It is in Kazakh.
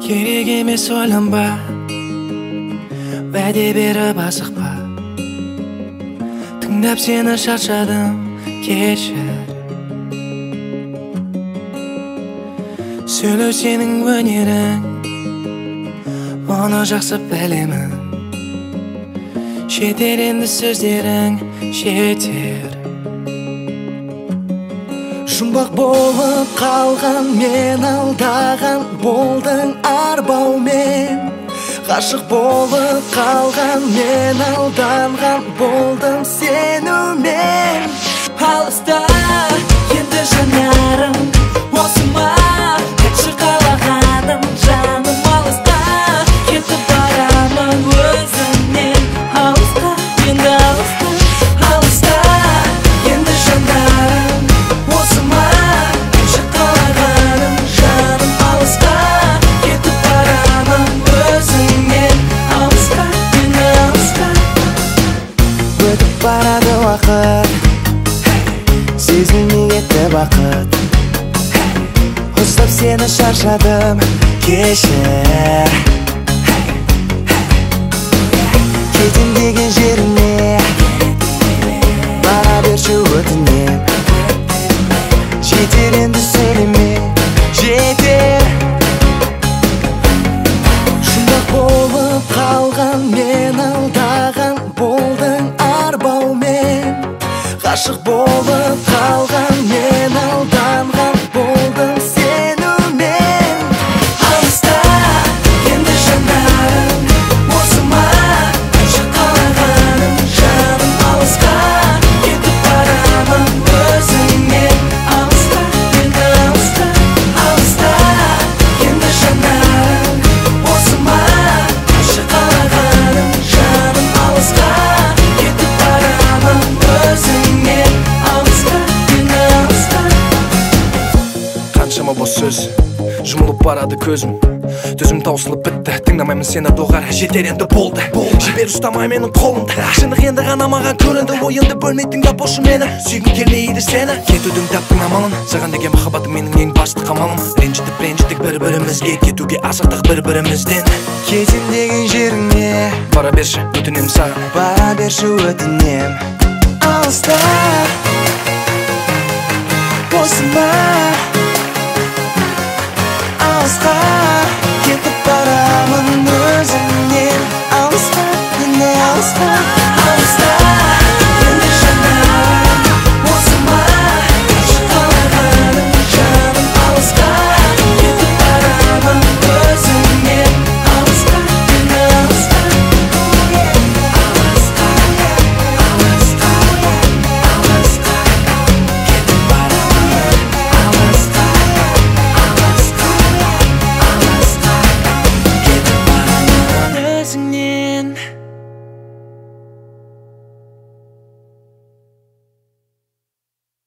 керек емес ойланба, уәде беріп асықпа. Тыңдап сені шаршадым, кешір. Сөйлеу сенің өнерің, оны жақсы білемін. Жетер енді сөздерің, жетер. Жұмбақ болып қалған мен алдаған болдың арбаумен. Ғашық болып қалған мен алданған болдым сенумен. Алыста енді жанарым, осы ма айтшы қалағаным жаным. Алысқа кетіп барамын өзіңнен, алысқа енді алысқа. Алыста енді жанарым, осы ма айтшы қалағаным жаным. Алысқа кетіп барамын өзіңнен, алысқа енді алысқа. Өтіп барады уақыт, сезілмей кетті бақыт. Ұстап сені шаршадым, кешір. Кетем деген жеріне бара берші өтінем. Жетер енді сөйлеме, жетер. Жұмбақ болып қалған мен алдаған болдың арбаумен. Ғашық болып қалған мен алданған болдым сенумен. Алыста енді жанарым, осы ма айтшы қалағаным жаным. Алысқа кетіп барамын өзіңнен, алысқа енді алысқа. Алыста енді жанарым, осы ма айтшы қалағаным жаным. Алысқа кетіп барамын өзіңнен, алысқа енді алысқа. Қаншама бос сөз, жұмылып барады көзім. Төзім таусылып бітті, тыңдамаймын сені доғар. Жетер енді болды, жібер ұстамай менің қолымды. Шындық енді ғана маған көрінді, ойымды бөлмей тыңдап бошы мені. Сүйгім келмейді сені, кетудің таптың амалын. Саған деген махаббатым менің ең басты қамалым. Ренжідік бір-бірімізге, кетуге асықтық бір-бірімізден. Кетем деген жеріңе бара берші, өтінем саған, бара берші өтінем. Алыста